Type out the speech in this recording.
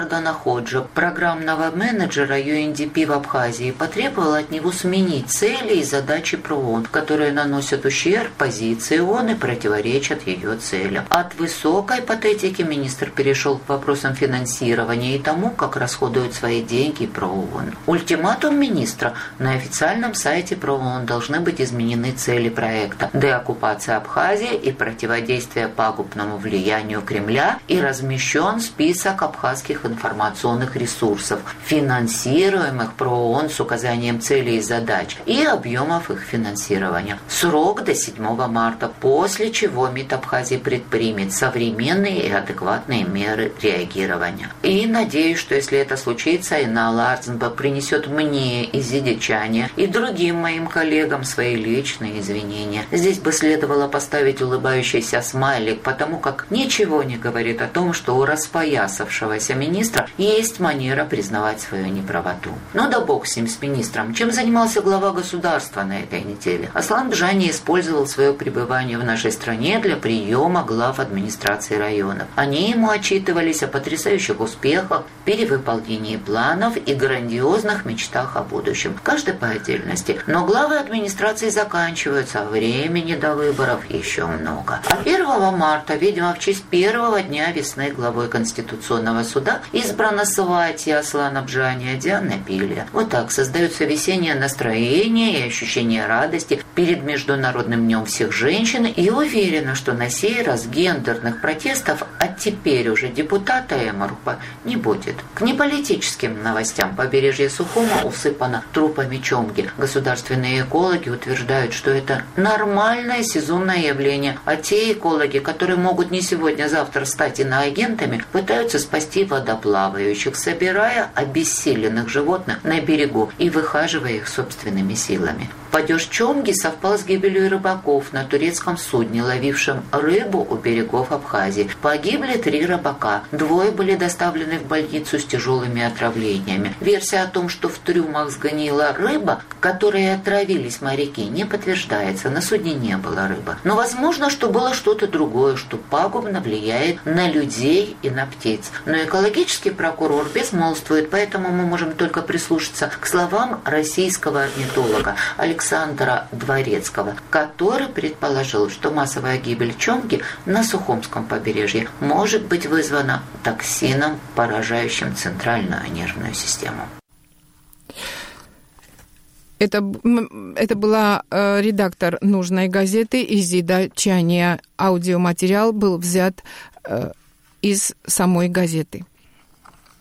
Находжа, программного менеджера UNDP в Абхазии, потребовал от него сменить цели и задачи ПРООН, которые наносят ущерб позиции ООН и противоречат ее целям. От высокой патетики министр перешел к вопросам финансирования и тому, как расходуют свои деньги ПРООН. Ультиматум министра: на официальном сайте ПРООН должны быть изменены цели проекта: деоккупация Абхазии и противодействие пагубному влиянию Кремля, и размещен список абхазских информационных ресурсов, финансируемых ПРООН с указанием целей и задач и объемов их финансирования. Срок до 7 марта, после чего МИД Абхазии предпримет современные и адекватные меры реагирования. И надеюсь, что если это случится, Инна Ларценба принесет мне, изидичане, и другим моим коллегам свои личные извинения. Здесь бы следовало поставить улыбающийся смайлик, потому как ничего не говорит о том, что у распоясавшегося министра есть манера признавать свою неправоту. Но да бог с ним, с министром. Чем занимался глава государства на этой неделе? Аслан Бжани использовал свое пребывание в нашей стране для приема глав администрации районов. Они ему отчитывались о потрясающих успехах, перевыполнении планов и грандиозных мечтах о будущем. Каждый по отдельности. Но главы администрации заканчиваются, а времени до выборов еще много. А 1 марта, видимо, в честь первого дня весны, главой Конституционного суда избрана сватья Аслана Бжани, Диана Пилия. Вот так создается весеннее настроение и ощущение радости перед Международным днем всех женщин, и уверена, что на сей раз гендерных протестов от теперь уже депутата МРУПа не будет. К неполитическим новостям: побережье Сухума усыпано трупами чомги. Государственные экологи утверждают, что это нормальное сезонное явление, а те экологи, которые могут не сегодня-завтра стать иноагентами, пытаются спасти водоплавающих, собирая обессиленных животных на берегу и выхаживая их собственными силами. Падеж чомги совпал с гибелью рыбаков на турецком судне, ловившем рыбу у берегов Абхазии. Погибли 3 рыбака. 2 были доставлены в больницу с тяжелыми отравлениями. Версия о том, что в трюмах сгнила рыба, которой отравились моряки, не подтверждается. На судне не было рыбы. Но возможно, что было что-то другое, что пагубно влияет на людей и на птиц. Но экологический прокурор безмолвствует, поэтому мы можем только прислушаться к словам российского орнитолога Александра Дворецкого, который предположил, что массовая гибель чомги на Сухумском побережье может быть вызвана токсином, поражающим центральную нервную систему. Это была редактор нужной газеты Изида Чания. Аудиоматериал был взят из самой газеты.